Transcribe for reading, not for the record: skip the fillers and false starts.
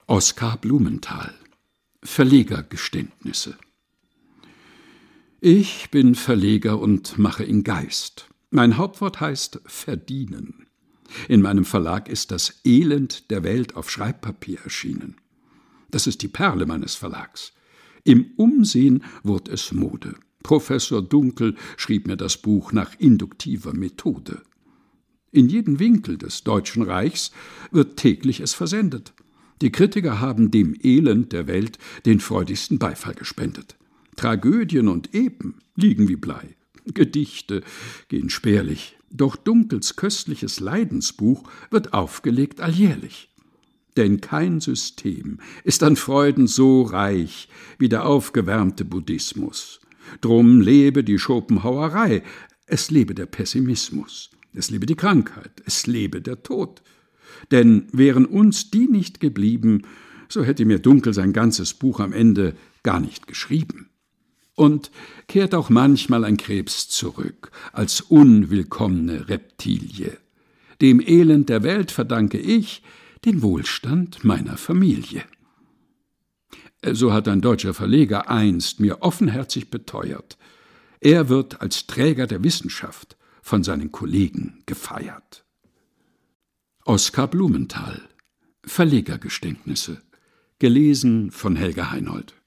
Oskar Blumenthal. Verlegergeständnisse. Ich bin Verleger und mache in Geist. Mein Hauptwort heißt verdienen. In meinem Verlag ist das Elend der Welt auf Schreibpapier erschienen. Das ist die Perle meines Verlags. Im Umsehen wurde es Mode. Professor Dunkel schrieb mir das Buch nach induktiver Methode. In jeden Winkel des Deutschen Reichs wird täglich es versendet. Die Kritiker haben dem Elend der Welt den freudigsten Beifall gespendet. Tragödien und Epen liegen wie Blei. Gedichte gehen spärlich. Doch Dunkels köstliches Leidensbuch wird aufgelegt alljährlich. Denn kein System ist an Freuden so reich wie der aufgewärmte Buddhismus. Drum lebe die Schopenhauerei, es lebe der Pessimismus, es lebe die Krankheit, es lebe der Tod. Denn wären uns die nicht geblieben, so hätte mir Dunkel sein ganzes Buch am Ende gar nicht geschrieben. Und kehrt auch manchmal ein Krebs zurück, als unwillkommene Reptilie. Dem Elend der Welt verdanke ich den Wohlstand meiner Familie. So hat ein deutscher Verleger einst mir offenherzig beteuert, er wird als Träger der Wissenschaft von seinen Kollegen gefeiert. Oskar Blumenthal. Verlegergeständnisse. Gelesen von Helga Heinold.